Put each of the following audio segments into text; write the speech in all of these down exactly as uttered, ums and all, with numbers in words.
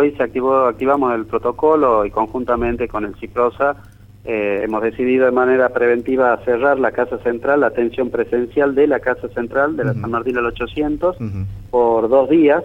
hoy se activó, activamos el protocolo y conjuntamente con el CIPROSA eh, hemos decidido de manera preventiva cerrar la Casa Central, la atención presencial de la Casa Central de la uh-huh. San Martín al ochocientos uh-huh. por dos días.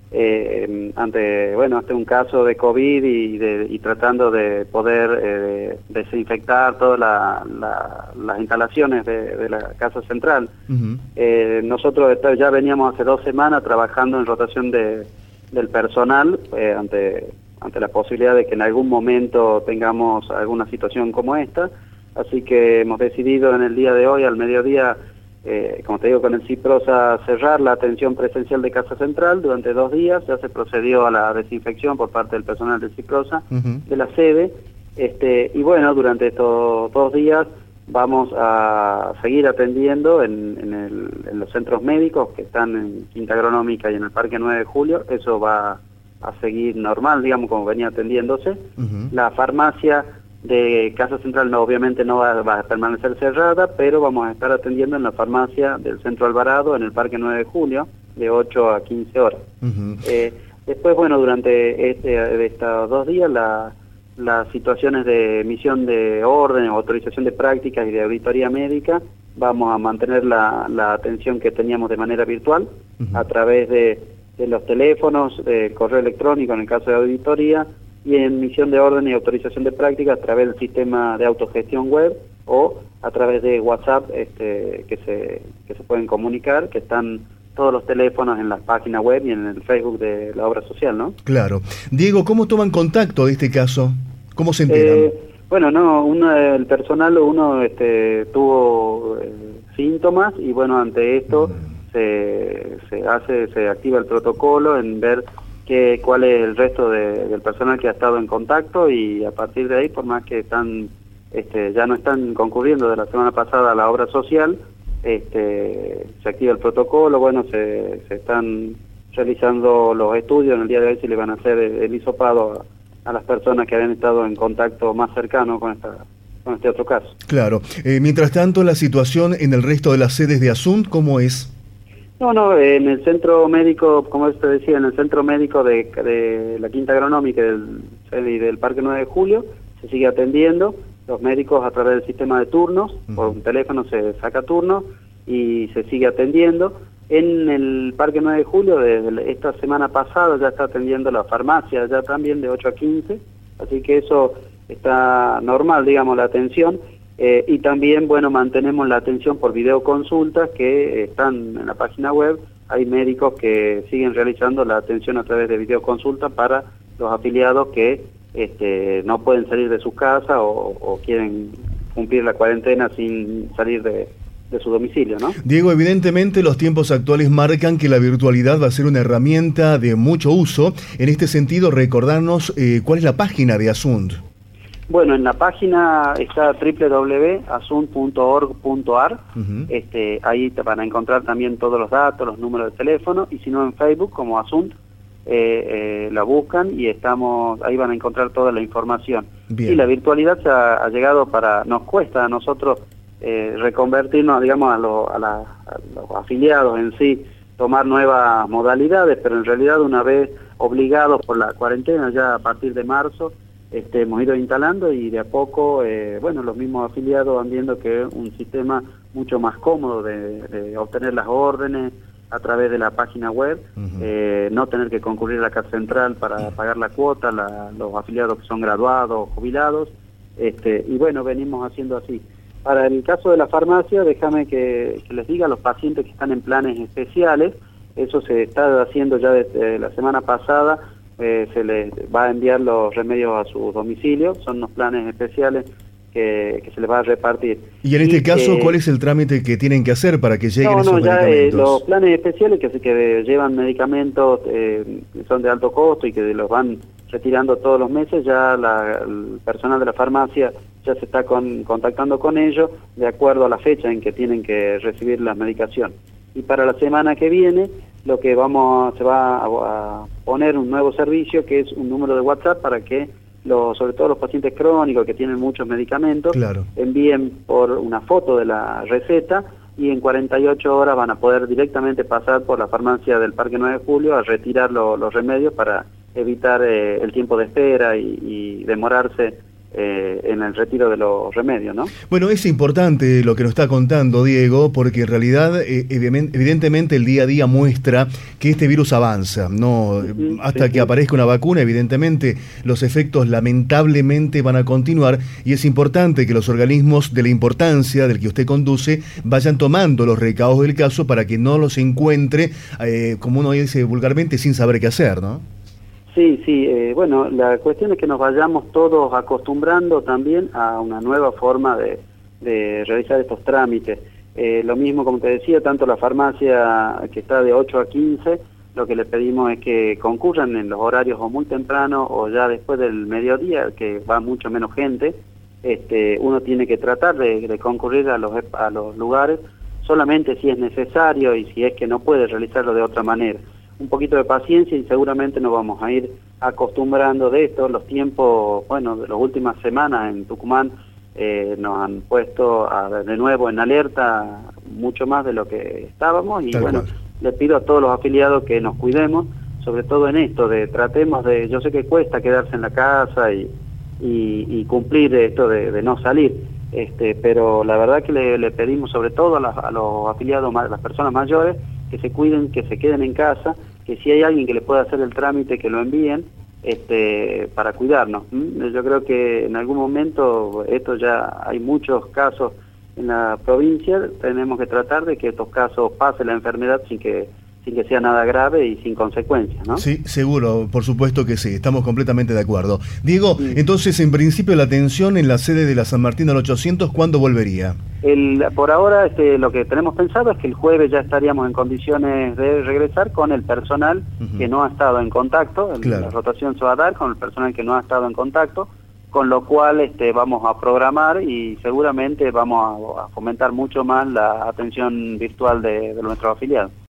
Eh, ante bueno ante un caso de COVID y, de, y tratando de poder eh, desinfectar todas la, la, las instalaciones de, de la Casa Central. Uh-huh. Eh, nosotros ya veníamos hace dos semanas trabajando en rotación de, del personal eh, ante, ante la posibilidad de que en algún momento tengamos alguna situación como esta, así que hemos decidido en el día de hoy al mediodía, Eh, como te digo, con el CIPROSA cerrar la atención presencial de Casa Central durante dos días. Ya se procedió a la desinfección por parte del personal del CIPROSA uh-huh. de la sede, este, y bueno, durante estos dos días vamos a seguir atendiendo en, en, el, en los centros médicos que están en Quinta Agronómica y en el Parque nueve de julio. Eso va a seguir normal, digamos, como venía atendiéndose. Uh-huh. La farmacia de Casa Central no, obviamente no va, va a permanecer cerrada, pero vamos a estar atendiendo en la farmacia del Centro Alvarado, en el Parque nueve de julio, de ocho a quince horas. Uh-huh. eh, después, bueno, durante este, de estos dos días, la, las situaciones de emisión de órdenes, autorización de prácticas y de auditoría médica, vamos a mantener la, la atención que teníamos de manera virtual, uh-huh. a través de, de los teléfonos, de correo electrónico en el caso de auditoría, y en emisión de orden y autorización de práctica a través del sistema de autogestión web o a través de WhatsApp este, que se que se pueden comunicar, que están todos los teléfonos en la página web y en el Facebook de la obra social, ¿no? Claro. Diego, ¿cómo toman contacto de este caso? ¿Cómo se enteran? Eh, bueno, no, uno, el personal uno este, tuvo eh, síntomas y bueno, ante esto mm. se, se hace, se activa el protocolo en ver que cuál es el resto de, del personal que ha estado en contacto, y a partir de ahí, por más que están este, ya no están concurriendo de la semana pasada a la obra social, este, se activa el protocolo. Bueno, se, se están realizando los estudios en el día de hoy, si le van a hacer el, el hisopado a, a las personas que habían estado en contacto más cercano con esta con este otro caso. Claro. Eh, mientras tanto, la situación en el resto de las sedes de Asunt, ¿cómo es? No, no, en el centro médico, como usted decía, en el centro médico de, de la Quinta Agronómica y del, y del Parque nueve de julio, se sigue atendiendo. Los médicos a través del sistema de turnos, uh-huh. por un teléfono se saca turno y se sigue atendiendo. En el Parque nueve de julio, desde esta semana pasada, ya está atendiendo la farmacia, ya también de ocho a quince, así que eso está normal, digamos, la atención. Eh, y también, bueno, mantenemos la atención por videoconsultas que están en la página web. Hay médicos que siguen realizando la atención a través de videoconsultas para los afiliados que este, no pueden salir de su casa o, o quieren cumplir la cuarentena sin salir de, de su domicilio, ¿no? Diego, evidentemente los tiempos actuales marcan que la virtualidad va a ser una herramienta de mucho uso. En este sentido, recordarnos eh, cuál es la página de Asunt. Bueno, en la página está doble u doble u doble u punto asunt punto org punto a r, uh-huh. este, ahí te van a encontrar también todos los datos, los números de teléfono, y si no en Facebook como Asunt, eh, eh, la buscan y estamos ahí van a encontrar toda la información. Bien. Y la virtualidad se ha, ha llegado para, nos cuesta a nosotros eh, reconvertirnos, digamos, a, lo, a, la, a los afiliados en sí, tomar nuevas modalidades, pero en realidad una vez obligados por la cuarentena ya a partir de marzo, Este, hemos ido instalando y de a poco, eh, bueno, los mismos afiliados van viendo que es un sistema mucho más cómodo de, de obtener las órdenes a través de la página web, uh-huh. eh, no tener que concurrir a la Casa Central para uh-huh. pagar la cuota, la, los afiliados que son graduados o jubilados, este, y bueno, venimos haciendo así. Para el caso de la farmacia, déjame que, que les diga a los pacientes que están en planes especiales, eso se está haciendo ya desde la semana pasada. Eh, se les va a enviar los remedios a su domicilio, son unos planes especiales que, que se les va a repartir. Y en este y, caso, eh, ¿cuál es el trámite que tienen que hacer para que lleguen no, esos no, ya, medicamentos? Eh, los planes especiales que, que llevan medicamentos eh, que son de alto costo y que los van retirando todos los meses, ya la, el personal de la farmacia ya se está con, contactando con ellos de acuerdo a la fecha en que tienen que recibir la medicación. Y para la semana que viene, lo que vamos se va a, a poner un nuevo servicio que es un número de WhatsApp para que los, sobre todo los pacientes crónicos que tienen muchos medicamentos, claro. envíen por una foto de la receta y en cuarenta y ocho horas van a poder directamente pasar por la farmacia del Parque nueve de julio a retirar lo, los remedios para evitar eh, el tiempo de espera y, y demorarse Eh, en el retiro de los remedios, ¿no? Bueno, es importante lo que nos está contando Diego, porque en realidad eh, evidentemente el día a día muestra que este virus avanza, ¿no? Sí, hasta sí, que sí. aparezca una vacuna, evidentemente los efectos lamentablemente van a continuar, y es importante que los organismos de la importancia del que usted conduce vayan tomando los recaudos del caso para que no los encuentre, eh, como uno dice vulgarmente, sin saber qué hacer, ¿no? Sí, sí, eh, bueno, la cuestión es que nos vayamos todos acostumbrando también a una nueva forma de, de realizar estos trámites. Eh, lo mismo, como te decía, tanto la farmacia que está de ocho a quince, lo que le pedimos es que concurran en los horarios o muy temprano o ya después del mediodía, que va mucho menos gente. Este, uno tiene que tratar de, de concurrir a los, a los lugares solamente si es necesario y si es que no puede realizarlo de otra manera. Un poquito de paciencia y seguramente nos vamos a ir acostumbrando de esto. Los tiempos, bueno, de las últimas semanas en Tucumán eh, nos han puesto a, de nuevo en alerta mucho más de lo que estábamos y Tal bueno, cual. Le pido a todos los afiliados que nos cuidemos, sobre todo en esto, de tratemos de, yo sé que cuesta quedarse en la casa y, y, y cumplir esto de, de no salir, este, pero la verdad que le, le pedimos sobre todo a, la, a los afiliados, a las personas mayores, que se cuiden, que se queden en casa, que si hay alguien que le pueda hacer el trámite, que lo envíen este, para cuidarnos. ¿Mm? Yo creo que en algún momento, esto ya hay muchos casos en la provincia, tenemos que tratar de que estos casos pase la enfermedad sin que sin que sea nada grave y sin consecuencias, ¿no? Sí, seguro, por supuesto que sí, estamos completamente de acuerdo. Diego, sí. Entonces, en principio, la atención en la sede de la San Martín al ochocientos, ¿cuándo volvería? El, por ahora, este, lo que tenemos pensado es que el jueves ya estaríamos en condiciones de regresar con el personal uh-huh. que no ha estado en contacto, claro. La rotación se va a dar con el personal que no ha estado en contacto, con lo cual este, vamos a programar y seguramente vamos a, a fomentar mucho más la atención virtual de, de nuestros afiliados.